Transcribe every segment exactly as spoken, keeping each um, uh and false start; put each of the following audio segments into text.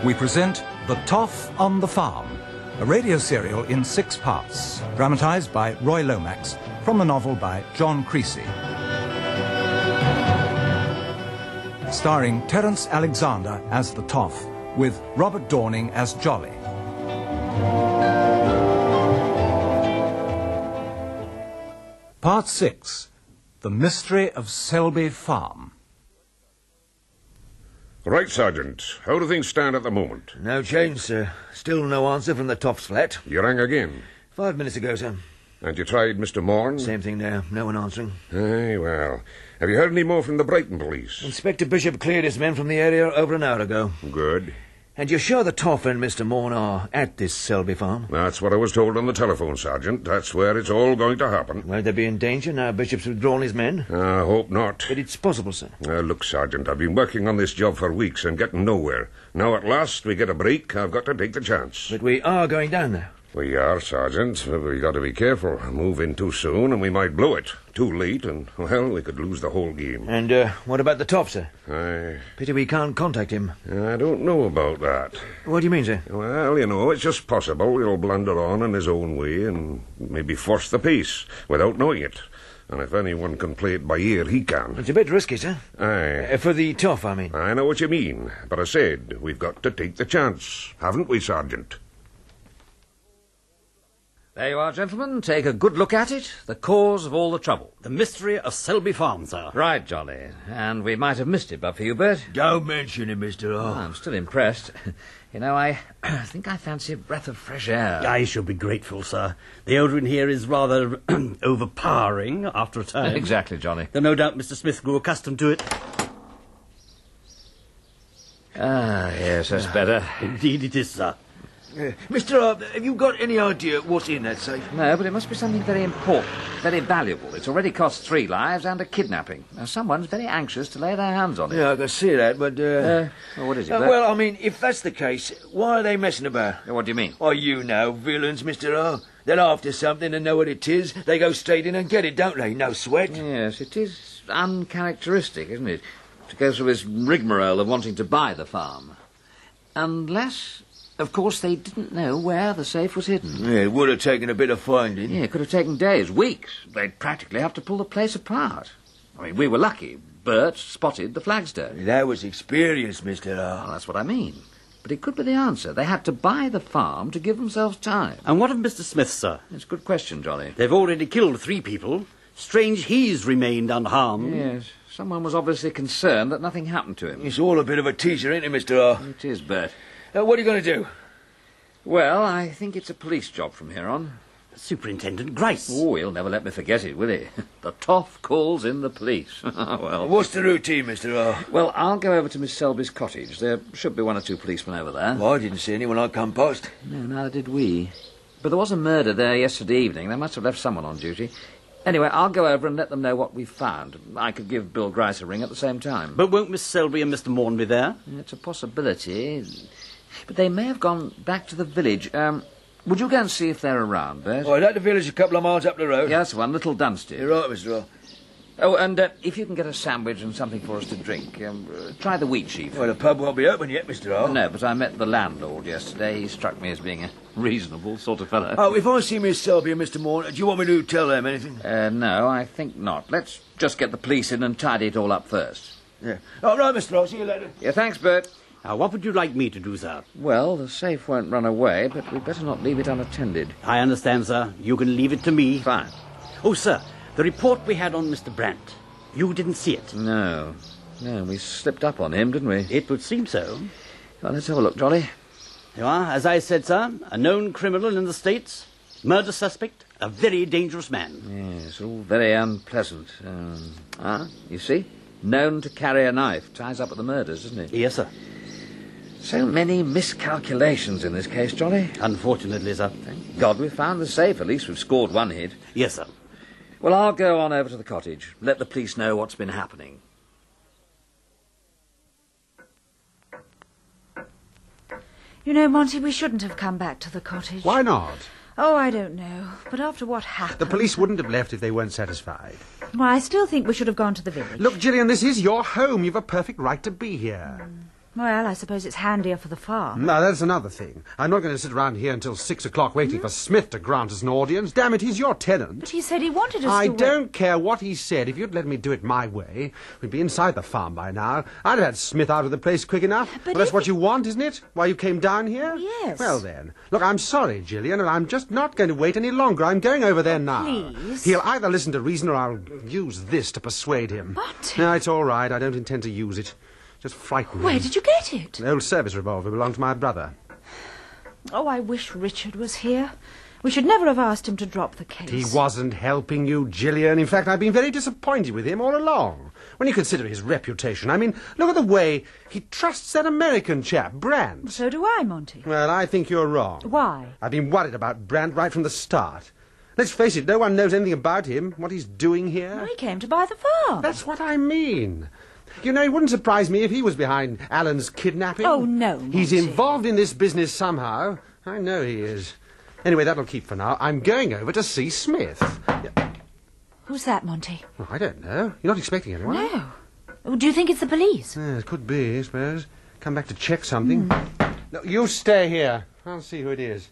we present The Toff on the Farm, a radio serial in six parts, dramatised by Roy Lomax from the novel by John Creasy. Starring Terence Alexander as the Toff, with Robert Dorning as Jolly. Part six, The Mystery of Selby Farm. Right, Sergeant. How do things stand at the moment? No change, sir. Still no answer from the Toff's flat. You rang again? Five minutes ago, sir. And you tried Mister Morn? Same thing there. No one answering. Aye, well. Have you heard any more from the Brighton police? Inspector Bishop cleared his men from the area over an hour ago. Good. And you're sure the Toff and Mister Morn are at this Selby farm? That's what I was told on the telephone, Sergeant. That's where it's all going to happen. Won't they be in danger now Bishop's withdrawn his men? I hope not. But it's possible, sir. Uh, look, Sergeant, I've been working on this job for weeks and getting nowhere. Now at last we get a break. I've got to take the chance. But we are going down there. We are, Sergeant, but we got to be careful. Move in too soon and we might blow it. Too late and, well, we could lose the whole game. And, uh, what about the Toff, sir? I... Pity we can't contact him. I don't know about that. What do you mean, sir? Well, you know, it's just possible he'll blunder on in his own way and maybe force the peace without knowing it. And if anyone can play it by ear, he can. It's a bit risky, sir. Aye. Uh, for the Toff, I mean. I know what you mean, but I said we've got to take the chance, haven't we, Sergeant? There you are, gentlemen. Take a good look at it. The cause of all the trouble. The mystery of Selby Farm, sir. Right, Jolly. And we might have missed it but for you, Bert. Don't mention it, Mister O. Oh, I'm still impressed. You know, I think I fancy a breath of fresh air. I shall be grateful, sir. The odour in here is rather overpowering after a time. Exactly, Johnny. Though no doubt Mister Smith grew accustomed to it. Ah, yes, that's better. Indeed it is, sir. Uh, Mister O, have you got any idea what's in that safe? No, but it must be something very important, very valuable. It's already cost three lives and a kidnapping. Now, someone's very anxious to lay their hands on it. Yeah, I can see that, but... Uh, uh, well, what is it, uh, Bert? Well, I mean, if that's the case, why are they messing about? What do you mean? Oh, you know, villains, Mister O. They're after something and know what it is. They go straight in and get it, don't they? No sweat. Yes, it is uncharacteristic, isn't it, to go through this rigmarole of wanting to buy the farm. Unless... Of course, they didn't know where the safe was hidden. Yeah, it would have taken a bit of finding. Yeah, it could have taken days, weeks. They'd practically have to pull the place apart. I mean, we were lucky. Bert spotted the flagstone. That was experience, Mister O. Well, that's what I mean. But it could be the answer. They had to buy the farm to give themselves time. And what of Mister Smith, sir? It's a good question, Jolly. They've already killed three people. Strange he's remained unharmed. Yes, someone was obviously concerned that nothing happened to him. It's all a bit of a teaser, ain't it, Mister O? It is, Bert. Uh, what are you going to do? Well, I think it's a police job from here on. Superintendent Grice. Oh, he'll never let me forget it, will he? The Toff calls in the police. Well, what's the routine, Mister O? Well, I'll go over to Miss Selby's cottage. There should be one or two policemen over there. Well, I didn't see anyone I come past. No, neither did we. But there was a murder there yesterday evening. They must have left someone on duty. Anyway, I'll go over and let them know what we've found. I could give Bill Grice a ring at the same time. But won't Miss Selby and Mister Morn be there? It's a possibility. But they may have gone back to the village. Um, would you go and see if they're around, Bert? Oh, at the village a couple of miles up the road. Yeah, that's one, Little Dunstead. You're right, Mister O. Oh, and uh, if you can get a sandwich and something for us to drink, um, uh, try the wheat sheaf. Well, the pub won't be open yet, Mister O. No, but I met the landlord yesterday. He struck me as being a reasonable sort of fellow. Oh, if I see Miss Selby and Mister Morn, do you want me to tell them anything? Uh, no, I think not. Let's just get the police in and tidy it all up first. Yeah. All right, Mister O. See you later. Yeah, thanks, Bert. Now, what would you like me to do, sir? Well, the safe won't run away, but we'd better not leave it unattended. I understand, sir. You can leave it to me. Fine. Oh, sir, the report we had on Mister Brandt. You didn't see it? No. No, we slipped up on him, didn't we? It would seem so. Well, let's have a look, Jolly. You are, as I said, sir, a known criminal in the States, murder suspect, a very dangerous man. Yes, all very unpleasant. Um, ah, you see? Known to carry a knife. Ties up with the murders, doesn't it? Yes, sir. So many miscalculations in this case, Jolly. Unfortunately, sir. Thank God we found the safe. At least we've scored one hit. Yes, sir. Well, I'll go on over to the cottage. Let the police know what's been happening. You know, Monty, we shouldn't have come back to the cottage. Why not? Oh, I don't know. But after what happened... The police wouldn't have left if they weren't satisfied. Well, I still think we should have gone to the village. Look, Gillian, this is your home. You've a perfect right to be here. Mm. Well, I suppose it's handier for the farm. No, that's another thing. I'm not going to sit around here until six o'clock waiting for Smith to grant us an audience. Damn it, he's your tenant. But he said he wanted us I to... don't care what he said. If you'd let me do it my way, we'd be inside the farm by now. I'd have had Smith out of the place quick enough. But well, that's if what he- you want, isn't it? Why you came down here? Yes. Well, then. Look, I'm sorry, Gillian, and I'm just not going to wait any longer. I'm going over there now. please. He'll either listen to reason or I'll use this to persuade him. What? No, it's all right. I don't intend to use it. Just frighten Where him. did you get it? An old service revolver belonged to my brother. Oh, I wish Richard was here. We should never have asked him to drop the case. He wasn't helping you, Gillian. In fact, I've been very disappointed with him all along. When you consider his reputation, I mean, look at the way he trusts that American chap, Brandt. So do I, Monty. Well, I think you're wrong. Why? I've been worried about Brandt right from the start. Let's face it, no one knows anything about him, what he's doing here. Well, he came to buy the farm. That's what I mean. You know, it wouldn't surprise me if he was behind Alan's kidnapping. Oh, no, He's Monty. involved in this business somehow. I know he is. Anyway, that'll keep for now. I'm going over to see Smith. Who's that, Monty? Well, I don't know. You're not expecting anyone? No. Oh, do you think it's the police? Yeah, it could be, I suppose. Come back to check something. No, you stay here. I'll see who it is.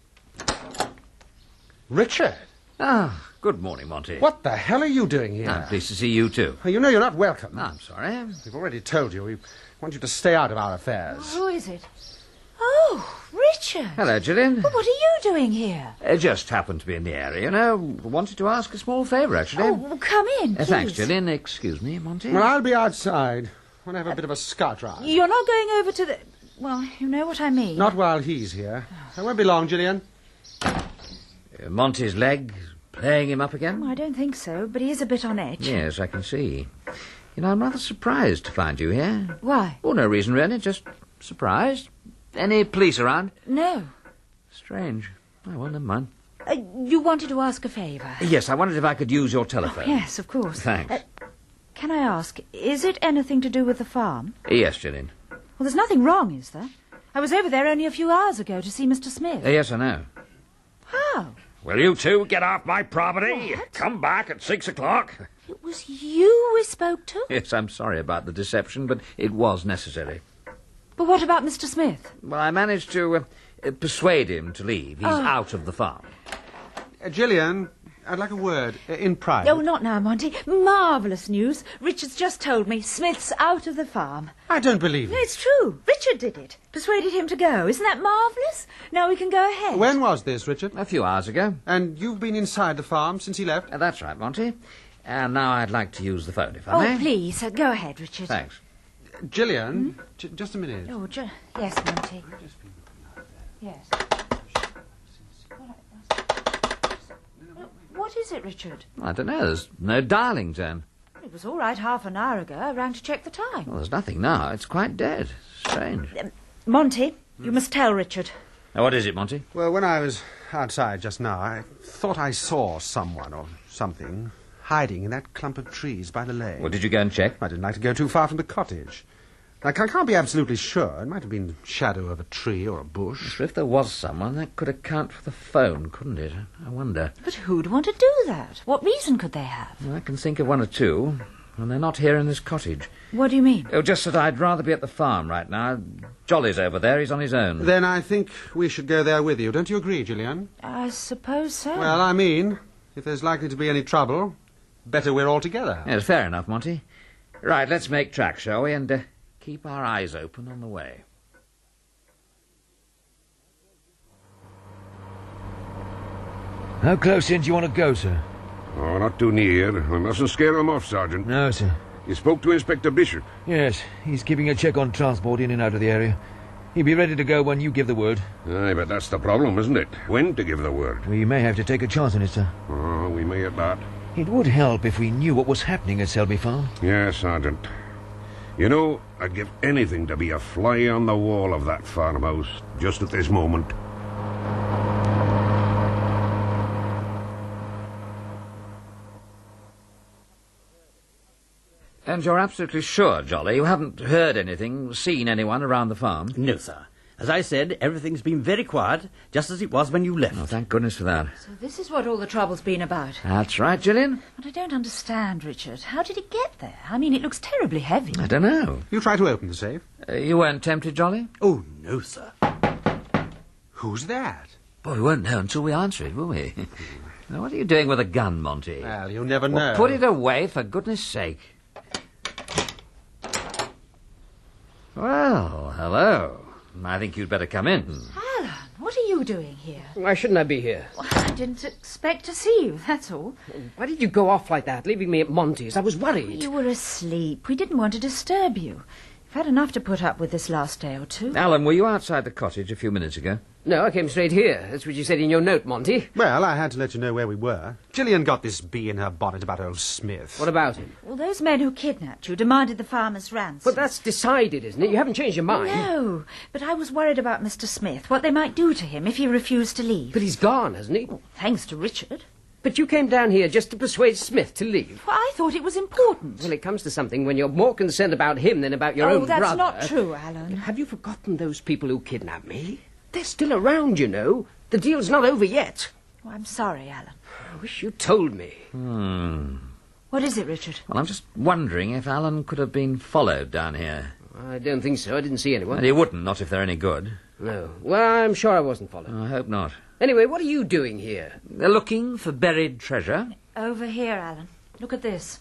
Richard, Ah, good morning, Monty. what the hell are you doing here? I'm pleased to see you, too. Oh, you know you're not welcome. I'm sorry. We've already told you. We want you to stay out of our affairs. Who is it? Oh, Richard. Hello, Gillian. Well, what are you doing here? Uh, just happened to be in the area, you know. Wanted to ask a small favour, actually. Oh, well, come in, Uh, please. thanks, Gillian. Excuse me, Monty. Well, I'll be outside. Want to have a bit of a scout ride. You're not going over to the... Well, you know what I mean. Not while he's here. I won't be long, Gillian. Uh, Monty's leg playing him up again? Oh, I don't think so, but he is a bit on edge. Yes, I can see. You know, I'm rather surprised to find you here. Why? Oh, no reason, really. Just surprised. Any police around? No. Strange. Oh, well, never mind. Uh, you wanted to ask a favour. Yes, I wondered if I could use your telephone. Yes, of course. Thanks. Uh, can I ask, is it anything to do with the farm? Yes, Gillian. Well, there's nothing wrong, is there? I was over there only a few hours ago to see Mister Smith. Uh, yes, I know. How? Will you two get off my property? What? Come back at six o'clock. It was you we spoke to? Yes, I'm sorry about the deception, but it was necessary. But what about Mister Smith? Well, I managed to uh, uh, persuade him to leave. He's Oh. out of the farm. Uh, Gillian, I'd like a word uh, in private. Oh, not now, Monty. Marvellous news. Richard's just told me Smith's out of the farm. I don't believe No, it. it's true. Richard did it. Persuaded him to go. Isn't that marvellous? Now we can go ahead. When was this, Richard? A few hours ago. And you've been inside the farm since he left? Uh, that's right, Monty. And now I'd like to use the phone, if I Oh, may. please. Uh, go ahead, Richard. Thanks. Gillian, j- just a minute. Oh, ju- yes, Monty. Yes. What is it, Richard? I don't know. There's no dialing tone. It was all right half an hour ago. I rang to check the time. Well, there's nothing now. It's quite dead. Strange. Monty, you must tell Richard. Now, what is it, Monty? Well, when I was outside just now, I thought I saw someone or something hiding in that clump of trees by the lake. Well, did you go and check? I didn't like to go too far from the cottage. I can't, can't be absolutely sure. It might have been shadow of a tree or a bush. If there was someone, that could account for the phone, couldn't it? I wonder. But who'd want to do that? What reason could they have? Well, I can think of one or two, and they're not here in this cottage. What do you mean? Oh, just that I'd rather be at the farm right now. Jolly's over there. He's on his own. Then I think we should go there with you. Don't you agree, Gillian? I suppose so. Well, I mean, if there's likely to be any trouble, better we're all together. Yes, fair enough, Monty. Right, let's make tracks, shall we? And uh, keep our eyes open on the way. How close in do you want to go, sir? Oh, not too near. We mustn't scare them off, Sergeant. No, sir. You spoke to Inspector Bishop. Yes, he's keeping a check on transport in and out of the area. He'll be ready to go when you give the word. Aye, but that's the problem, isn't it? When to give the word? We may have to take a chance on it, sir. Oh, we may at that. It would help if we knew what was happening at Selby Farm. Yes, Sergeant. You know, I'd give anything to be a fly on the wall of that farmhouse just at this moment. And you're absolutely sure, Jolly, you haven't heard anything, seen anyone around the farm? No, sir. As I said, everything's been very quiet, just as it was when you left. Oh, thank goodness for that. So this is what all the trouble's been about. That's right, Gillian. But I don't understand, Richard. How did it get there? I mean, it looks terribly heavy. I don't know. You try to open the safe? Uh, you weren't tempted, Jolly? Oh, no, sir. Who's that? Well, we won't know until we answer it, will we? Now, what are you doing with a gun, Monty? Well, you'll never know. Well, put it away, for goodness sake. Well, hello. I think you'd better come in. Alan, what are you doing here? Why shouldn't I be here? Well, I didn't expect to see you, that's all. Why did you go off like that, leaving me at Monty's? I was worried. You were asleep. We didn't want to disturb you. You've had enough to put up with this last day or two. Alan, were you outside the cottage a few minutes ago? No, I came straight here. That's what you said in your note, Monty. Well, I had to let you know where we were. Gillian got this bee in her bonnet about old Smith. What about him? Well, those men who kidnapped you demanded the farmer's ransom. But that's decided, isn't it? You haven't changed your mind. No, but I was worried about Mister Smith, what they might do to him if he refused to leave. But he's gone, hasn't he? Thanks to Richard. But you came down here just to persuade Smith to leave. Well, I thought it was important. Well, it comes to something when you're more concerned about him than about your oh, own that's brother. not true, Alan. Have you forgotten those people who kidnapped me? They're still around, you know. The deal's not over yet. Oh, I'm sorry, Alan. I wish you told me. Hmm. What is it, Richard? Well, I'm just wondering if Alan could have been followed down here. I don't think so. I didn't see anyone. And he wouldn't, not if they're any good. No. Well, I'm sure I wasn't followed. I hope not. Anyway, what are you doing here? They're looking for buried treasure. Over here, Alan. Look at this.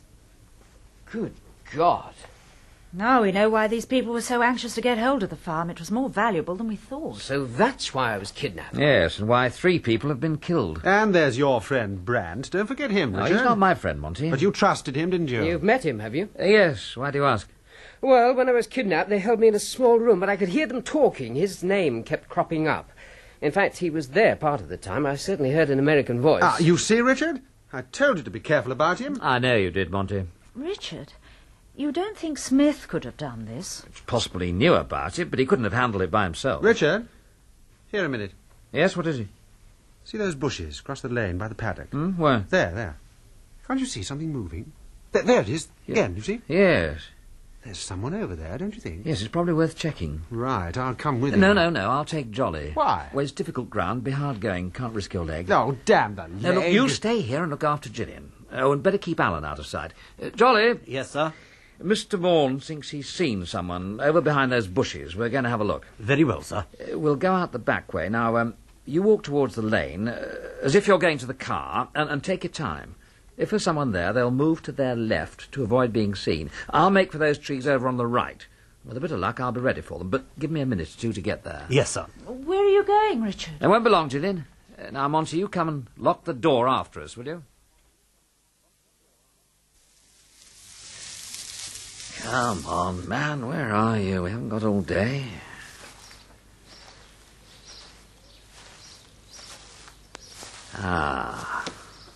Good God. Now we know why these people were so anxious to get hold of the farm. It was more valuable than we thought. So that's why I was kidnapped. Yes, and why three people have been killed. And there's your friend Brandt. Don't forget him, No, Richard. he's not my friend, Monty. But you trusted him, didn't you? You've met him, have you? Uh, yes, why do you ask? Well, when I was kidnapped, they held me in a small room, but I could hear them talking. His name kept cropping up. In fact, he was there part of the time. I certainly heard an American voice. Ah, you see, Richard? I told you to be careful about him. I know you did, Monty. Richard, you don't think Smith could have done this? Possibly knew about it, but he couldn't have handled it by himself. Richard, here a minute. Yes, what is it? See those bushes across the lane by the paddock? Hmm? Where? There, there. Can't you see something moving? There, there it is. Yeah. Again, you see? Yes. There's someone over there, don't you think? Yes, it's probably worth checking. Right, I'll come with you. No, no, no, I'll take Jolly. Why? Well, it's difficult ground, be hard going, can't risk your leg. Oh, damn the leg. Now, look, you stay here and look after Gillian. Oh, and better keep Alan out of sight. Uh, Jolly, Yes, sir. Mister Vaughan thinks he's seen someone over behind those bushes. We're going to have a look. Very well, sir. Uh, we'll go out the back way. Now, um, you walk towards the lane, uh, as if you're going to the car, and, and take your time. If there's someone there, they'll move to their left to avoid being seen. I'll make for those trees over on the right. With a bit of luck, I'll be ready for them, but give me a minute or two to get there. Yes, sir. Where are you going, Richard? It won't be long, Gillian. Uh, now, Monty, you come and lock the door after us, will you? Come on, man, where are you? We haven't got all day. Ah.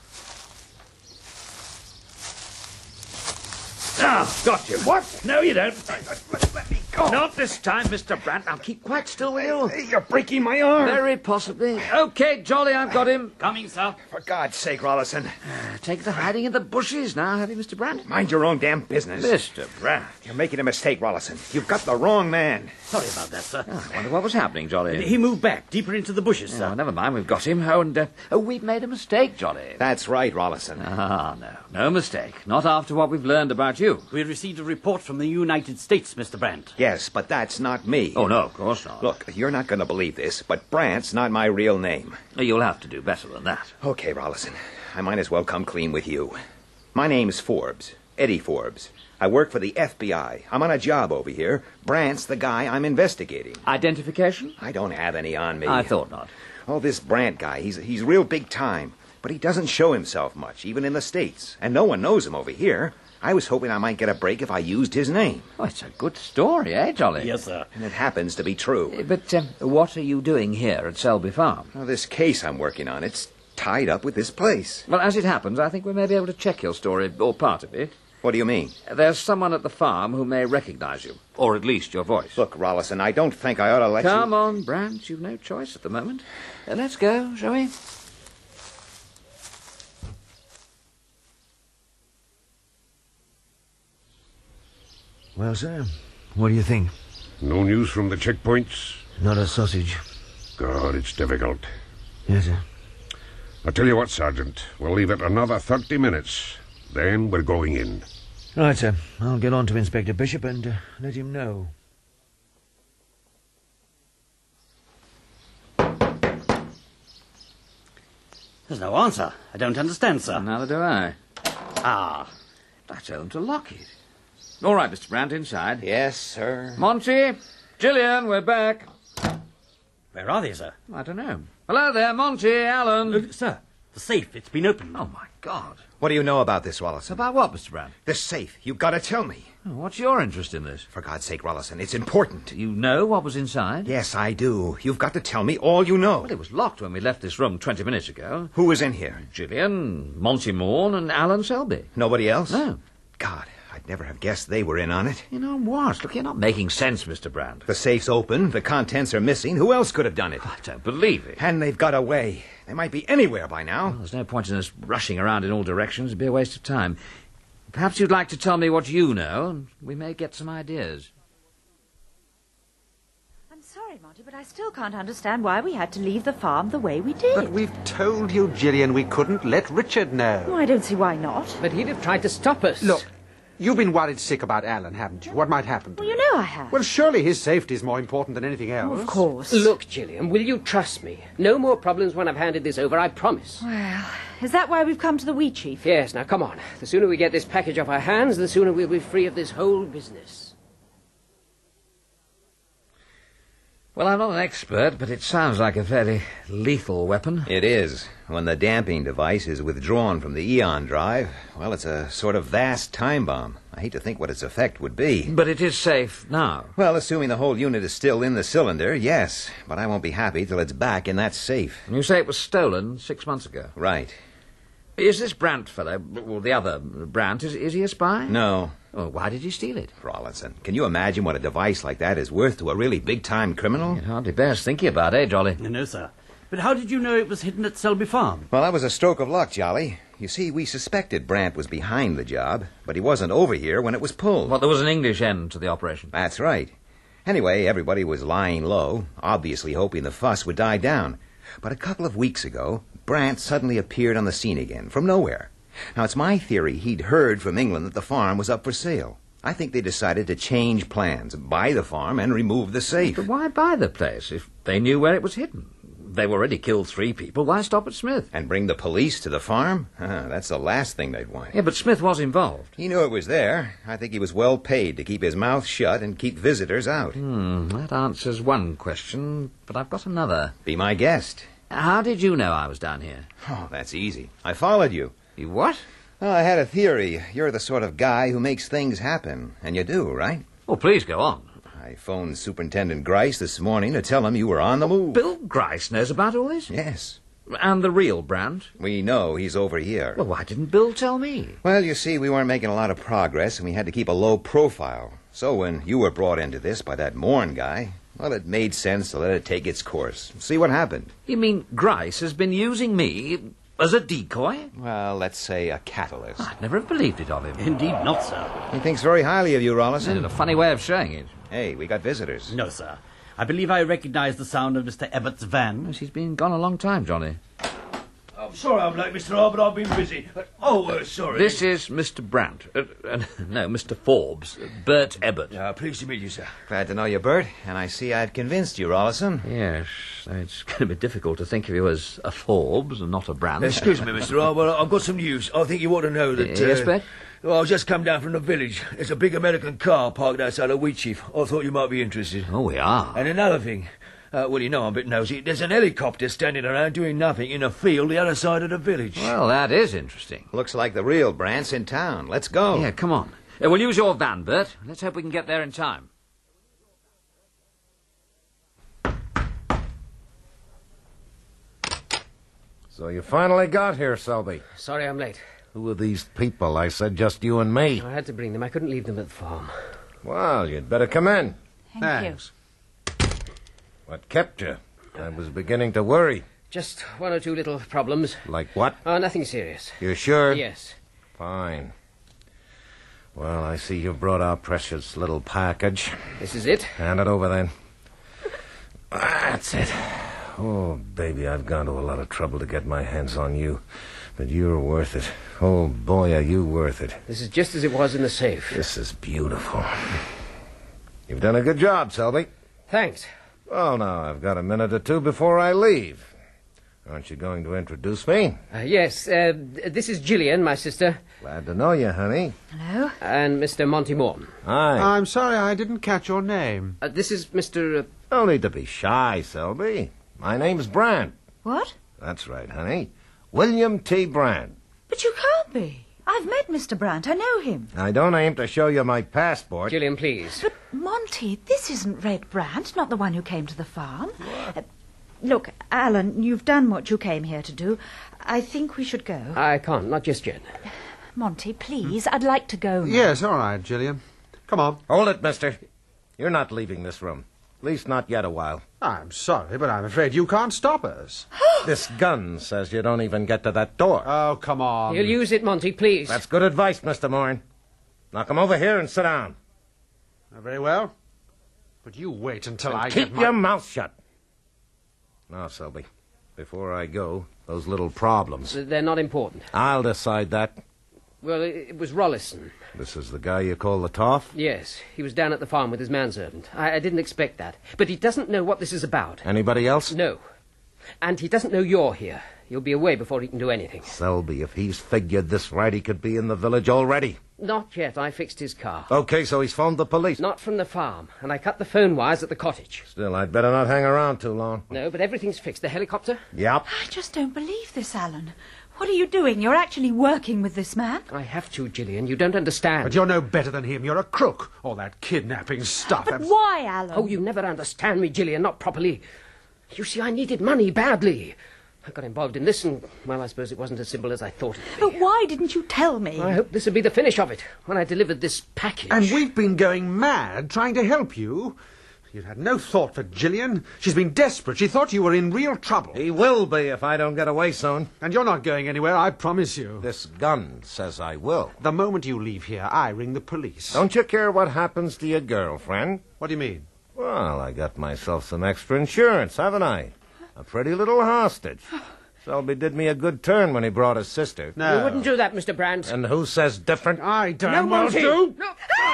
Ah, got you. What? No, you don't. Let me go. Not this time, Mister Brandt. Now keep quite still, will you? You're breaking my arm. Very possibly. Okay, Jolly, I've got him. Coming, sir. For God's sake, Rollison. Uh, take the hiding in the bushes now, have you, Mister Brandt? Mind your own damn business. Mister Brandt. You're making a mistake, Rollison. You've got the wrong man. Sorry about that, sir. Oh, I wonder what was happening, Jolly. He moved back, deeper into the bushes, Oh, sir. never mind, we've got him. Oh, and uh, oh, we've made a mistake, Jolly. That's right, Rollison. Ah, no, no mistake. Not after what we've learned about you. We received a report from the United States, Mister Brandt. Yes, but that's not me. Oh, no, of course not. Look, you're not going to believe this, but Brandt's not my real name. You'll have to do better than that. Okay, Rollison. I might as well come clean with you. My name's Forbes. Eddie Forbes. I work for the F B I. I'm on a job over here. Brandt's the guy I'm investigating. Identification? I don't have any on me. I thought not. Oh, this Brandt guy, he's, he's real big time. But he doesn't show himself much, even in the States. And no one knows him over here. I was hoping I might get a break if I used his name. Oh, it's a good story, eh, Jolly? Yes, sir. And it happens to be true. Uh, But um, what are you doing here at Selby Farm? Now, this case I'm working on, it's tied up with this place. Well, as it happens, I think we may be able to check your story, or part of it. What do you mean? There's someone at the farm who may recognize you, or at least your voice. Look, Rollison, I don't think I ought to let Come you... on, Brandt, you've no choice at the moment. Uh, let's go, shall we? Well, sir, what do you think? No news from the checkpoints? Not a sausage. God, it's difficult. Yes, sir. I'll tell you what, Sergeant. We'll leave it another thirty minutes. Then we're going in. Right, sir. I'll get on to Inspector Bishop and uh, let him know. There's no answer. I don't understand, sir. Neither do I. Ah. I told them to lock it. All right, Mister Brandt, inside. Yes, sir. Monty, Gillian, we're back. Where are they, sir? I don't know. Hello there, Monty, Alan. Uh, sir, the safe, it's been opened. Oh, my God. What do you know about this, Rollison? About what, Mister Brandt? The safe. You've got to tell me. Oh, what's your interest in this? For God's sake, Rollison, it's important. You know what was inside? Yes, I do. You've got to tell me all you know. Well, it was locked when we left this room twenty minutes ago. Who was in here? Gillian, Monty Morn, and Alan Selby. Nobody else? No. God, I'd never have guessed they were in on it. You know what? Look, you're not making sense, Mister Brandt. The safe's open. The contents are missing. Who else could have done it? I don't believe it. And they've got away. They might be anywhere by now. Well, there's no point in us rushing around in all directions. It'd be a waste of time. Perhaps you'd like to tell me what you know, and we may get some ideas. I'm sorry, Monty, but I still can't understand why we had to leave the farm the way we did. But we've told you, Gillian, we couldn't let Richard know. Oh, I don't see why not. But he'd have tried to stop us. Look, you've been worried sick about Alan, haven't you? What might happen to Well, him? you know I have. Well, surely his safety is more important than anything else. Oh, of course. Look, Gillian, will you trust me? No more problems when I've handed this over, I promise. Well, is that why we've come to the Wheat Chief? Yes, now come on. The sooner we get this package off our hands, the sooner we'll be free of this whole business. Well, I'm not an expert, but it sounds like a fairly lethal weapon. It is. When the damping device is withdrawn from the Eon drive, well, it's a sort of vast time bomb. I hate to think what its effect would be. But it is safe now. Well, assuming the whole unit is still in the cylinder, yes. But I won't be happy till it's back in that safe. You say it was stolen six months ago. Right. Is this Brandt fellow, well, the other Brandt, is, is he a spy? No. Well, why did he steal it? Rawlinson, can you imagine what a device like that is worth to a really big-time criminal? It hardly bears thinking about, eh, Jolly? No, sir. But how did you know it was hidden at Selby Farm? Well, that was a stroke of luck, Jolly. You see, we suspected Brandt was behind the job, but he wasn't over here when it was pulled. Well, there was an English end to the operation. That's right. Anyway, everybody was lying low, obviously hoping the fuss would die down. But a couple of weeks ago, Brandt suddenly appeared on the scene again, from nowhere. Now, it's my theory he'd heard from England that the farm was up for sale. I think they decided to change plans, buy the farm, and remove the safe. But why buy the place if they knew where it was hidden? They've already killed three people. Why stop at Smith? And bring the police to the farm? Uh, that's the last thing they'd want. Yeah, but Smith was involved. He knew it was there. I think he was well paid to keep his mouth shut and keep visitors out. Hmm, that answers one question, but I've got another. Be my guest. How did you know I was down here? Oh, that's easy. I followed you. You what? Well, I had a theory. You're the sort of guy who makes things happen. And you do, right? Oh, please go on. I phoned Superintendent Grice this morning to tell him you were on the move. Bill Grice knows about all this? Yes. And the real Brandt? We know he's over here. Well, why didn't Bill tell me? Well, you see, we weren't making a lot of progress, and we had to keep a low profile. So when you were brought into this by that Morn guy, well, it made sense to let it take its course. See what happened. You mean Grice has been using me as a decoy? Well, let's say a catalyst. I'd never have believed it of him. Indeed not, sir. He thinks very highly of you, Rawlinson. It's a funny way of showing it. Hey, we got visitors. No, sir. I believe I recognize the sound of Mister Ebbott's van. Yes, he's been gone a long time, Johnny. I'm sorry I'm late, Mister R, but I've been busy. Oh, uh, sorry. This is Mister Brandt. Uh, uh, no, Mister Forbes. Bert Ebbott. Uh, pleased to meet you, sir. Glad to know you, Bert. And I see I've convinced you, Rawlinson. Yes, it's going to be difficult to think of you as a Forbes and not a Brandt. Excuse me, Mister R, well, I've got some news. I think you ought to know that... Uh, Yes, Bert? Well, I've just come down from the village. There's a big American car parked outside of Wheat Chief. I thought you might be interested. Oh, we are. And another thing... Uh, well, you know I'm a bit nosy. There's an helicopter standing around doing nothing in a field the other side of the village. Well, that is interesting. Looks like the real Brandt's in town. Let's go. Yeah, come on. Uh, we'll use your van, Bert. Let's hope we can get there in time. So you finally got here, Selby. Sorry I'm late. Who are these people? I said just you and me. I had to bring them. I couldn't leave them at the farm. Well, you'd better come in. Thank Thanks. What kept you? I was beginning to worry. Just one or two little problems. Like what? Oh, nothing serious. You sure? Yes. Fine. Well, I see you brought our precious little package. This is it. Hand it over then. That's it. Oh, baby, I've gone to a lot of trouble to get my hands on you. But you're worth it. Oh, boy, are you worth it. This is just as it was in the safe. This is beautiful. You've done a good job, Selby. Thanks. Well, now, I've got a minute or two before I leave. Aren't you going to introduce me? Uh, yes, uh, this is Gillian, my sister. Glad to know you, honey. Hello. And Mister Monty Morton. Hi. I'm sorry I didn't catch your name. Uh, this is Mister Uh... No need to be shy, Selby. My name's Brandt. What? That's right, honey. William T. Brandt. But you can't be. I've met Mister Brandt. I know him. I don't aim to show you my passport. Gillian, please. But, Monty, this isn't Red Brandt, not the one who came to the farm. Uh, look, Alan, you've done what you came here to do. I think we should go. I can't, not just yet. Monty, please, I'd like to go now. Yes, all right, Gillian. Come on. Hold it, mister. You're not leaving this room. At least not yet a while. I'm sorry, but I'm afraid you can't stop us. This gun says you don't even get to that door. Oh, come on. You'll use it, Monty, please. That's good advice, Mister Moran. Now come over here and sit down. Very well. But you wait until And I keep get my... your mouth shut. Now, Selby, before I go, those little problems. They're not important. I'll decide that. Well, it, it was Rollison. This is the guy you call the Toff? Yes, he was down at the farm with his manservant. I, I didn't expect that. But he doesn't know what this is about. Anybody else? No. And he doesn't know you're here. You'll be away before he can do anything. Selby, if he's figured this right, he could be in the village already. Not yet. I fixed his car. Okay, so he's phoned the police. Not from the farm. And I cut the phone wires at the cottage. Still, I'd better not hang around too long. No, but everything's fixed. The helicopter? Yep. I just don't believe this, Alan. What are you doing? You're actually working with this man? I have to, Gillian. You don't understand. But you're no better than him. You're a crook. All that kidnapping stuff. But why, Alan? Oh, you never understand me, Gillian. Not properly. You see, I needed money badly. I got involved in this, and, well, I suppose it wasn't as simple as I thought it would be. But why didn't you tell me? I hoped this would be the finish of it, when I delivered this package. And we've been going mad trying to help you. You had no thought for Gillian. She's been desperate. She thought you were in real trouble. He will be if I don't get away soon. And you're not going anywhere, I promise you. This gun says I will. The moment you leave here, I ring the police. Don't you care what happens to your girlfriend? What do you mean? Well, I got myself some extra insurance, haven't I? A pretty little hostage. Selby did me a good turn when he brought his sister. No. You wouldn't do that, Mister Brandt. And who says different? I damn No, well Monty! do. No!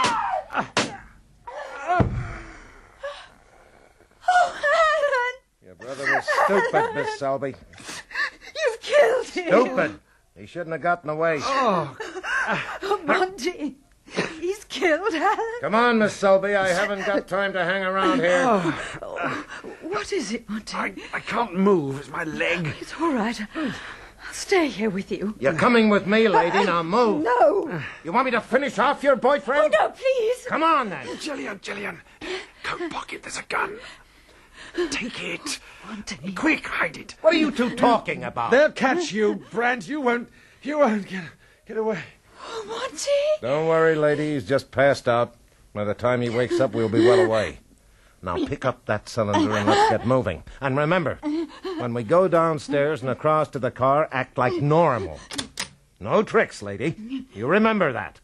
Oh, Alan! Your brother was stupid, Miss Selby. You've killed him! Stupid. He shouldn't have gotten away. Oh, Oh, Monty! He's killed Alan! Come on, Miss Selby. I haven't got time to hang around here. Oh, what is it, Monty? I, I can't move. It's my leg. It's all right. I'll stay here with you. You're coming with me, lady. Now move. No! You want me to finish off your boyfriend? Oh, no, please! Come on, then. Gillian, Gillian. Coat pocket, there's a gun. Take it. Monty. Quick, hide it. What are you two talking about? They'll catch you, Brandt. You won't... You won't get, get away. Oh, Monty! Don't worry, lady. He's just passed out. By the time he wakes up, we'll be well away. Now pick up that cylinder and let's get moving. And remember, when we go downstairs and across to the car, act like normal. No tricks, lady. You remember that.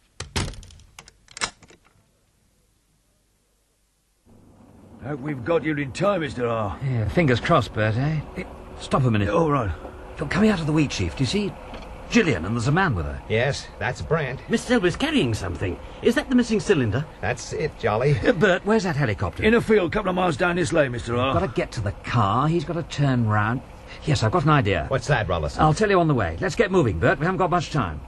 Hope we've got you in time, Mister R. Yeah, fingers crossed, Bert, eh? Eh, Stop a minute. All right. You're coming out of the wheat sheaf. Do you see Gillian, and there's a man with her? Yes, that's Brandt. Miss Selby's carrying something. Is that the missing cylinder? That's it, Jolly. Uh, Bert, where's that helicopter? In a field, a couple of miles down this lane, Mister R. Got to get to the car. He's got to turn round. Yes, I've got an idea. What's that, Rollison? I'll tell you on the way. Let's get moving, Bert. We haven't got much time.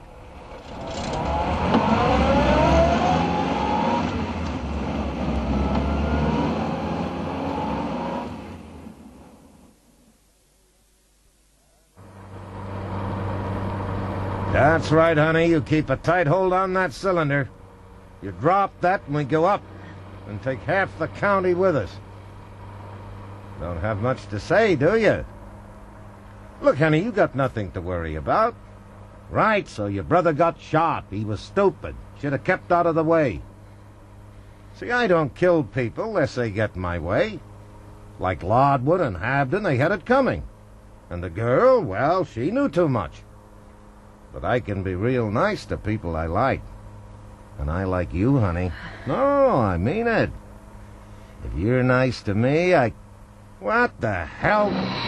That's right, honey. You keep a tight hold on that cylinder. You drop that and we go up and take half the county with us. Don't have much to say, do you? Look, honey, you got nothing to worry about. Right, so your brother got shot. He was stupid. Should have kept out of the way. See, I don't kill people unless they get my way. Like Lodwood and Habden, they had it coming. And the girl, well, she knew too much. But I can be real nice to people I like. And I like you, honey. No, I mean it. If you're nice to me, I What the hell?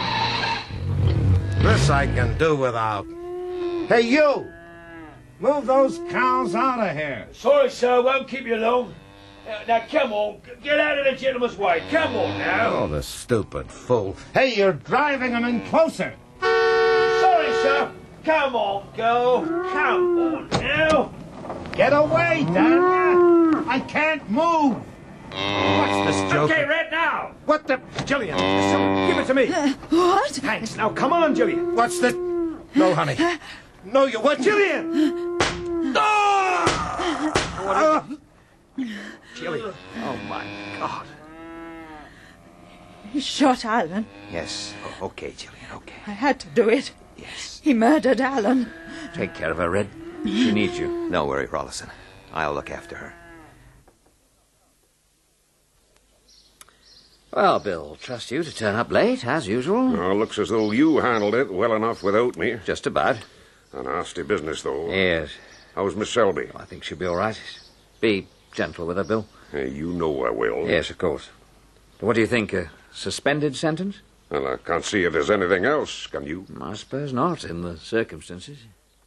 This I can do without. Hey, you! Move those cows out of here. Sorry, sir, won't keep you long. Uh, now, come on, g- get out of the gentleman's way. Come on, now. Oh, the stupid fool. Hey, you're driving them in closer. Sorry, sir. Come on, girl. Come on, now. Get away, damn you! I can't move. What's this joke? Okay, Red, now. What the... Gillian, give it to me. Uh, what? Thanks. Now, come on, Gillian. What's the... No, honey. No, you what? Gillian! Ah! Gillian. Oh, my God. He shot Alan. Yes. O- okay, Gillian, okay. I had to do it. Yes. He murdered Alan. Take care of her, Red. She needs you. Don't worry, Rollison. I'll look after her. Well, Bill, trust you to turn up late, as usual. Oh, looks as though you handled it well enough without me. Just about. A nasty business, though. Yes. How's Miss Selby? I think she'll be all right. Be gentle with her, Bill. Hey, you know I will. Yes, of course. What do you think? A suspended sentence? Well, I can't see if there's anything else, can you? I suppose not, in the circumstances.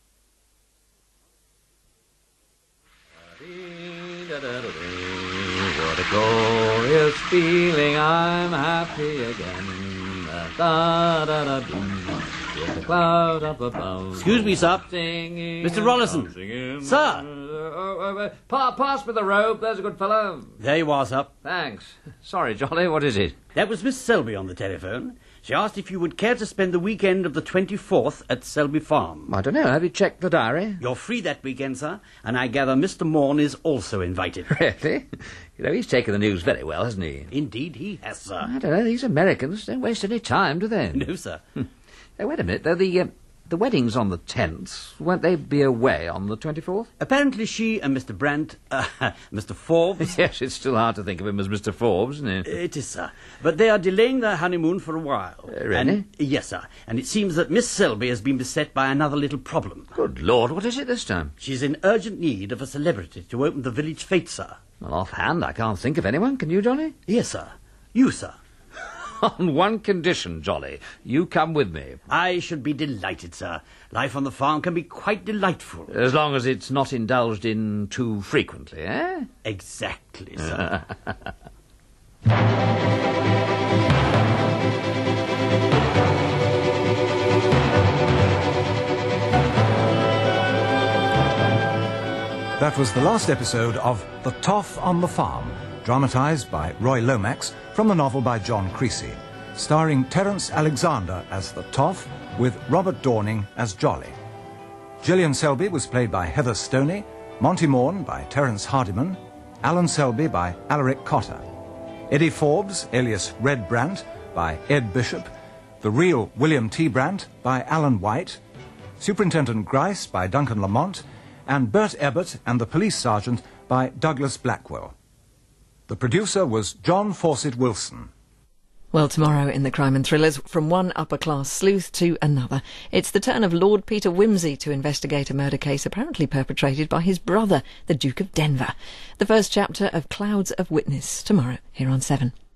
What a glorious feeling, I'm happy again. Da, da, da, dum. With the cloud up above. Excuse me, sir. Singing Mister and Rollison. dancing. Sir. Uh, uh, uh, pa- pass me the rope, there's a good fellow. There you are, sir. Thanks. Sorry, Jolly, what is it? That was Miss Selby on the telephone. She asked if you would care to spend the weekend of the twenty-fourth at Selby Farm. I don't know, have you checked the diary? You're free that weekend, sir, and I gather Mister Morn is also invited. Really? You know, he's taken the news very well, hasn't he? Indeed he has, sir. I don't know, these Americans don't waste any time, do they? No, sir. Hey, wait a minute, though, the, uh, the wedding's on the tenth. Won't they be away on the twenty-fourth? Apparently she and Mister Brandt, uh, Mister Forbes... Yes, it's still hard to think of him as Mister Forbes, isn't it? It is, sir. But they are delaying their honeymoon for a while. Uh, really? And, yes, sir. And it seems that Miss Selby has been beset by another little problem. Good Lord, what is it this time? She's in urgent need of a celebrity to open the village fete, sir. Well, offhand, I can't think of anyone. Can you, Johnny? Yes, sir. You, sir. On one condition, Jolly. You come with me. I should be delighted, sir. Life on the farm can be quite delightful. As long as it's not indulged in too frequently, eh? Exactly, sir. That was the last episode of The Toff on the Farm, dramatised by Roy Lomax from the novel by John Creasy, starring Terence Alexander as the Toff with Robert Dorning as Jolly. Gillian Selby was played by Heather Stoney, Monty Morn by Terence Hardiman, Alan Selby by Alaric Cotter, Eddie Forbes, alias Red Brandt, by Ed Bishop, the real William T. Brandt by Alan White, Superintendent Grice by Duncan Lamont, and Bert Ebbett and the Police Sergeant by Douglas Blackwell. The producer was John Fawcett Wilson. Well, tomorrow in the Crime and Thrillers, from one upper-class sleuth to another, it's the turn of Lord Peter Wimsey to investigate a murder case apparently perpetrated by his brother, the Duke of Denver. The first chapter of Clouds of Witness, tomorrow, here on Seven.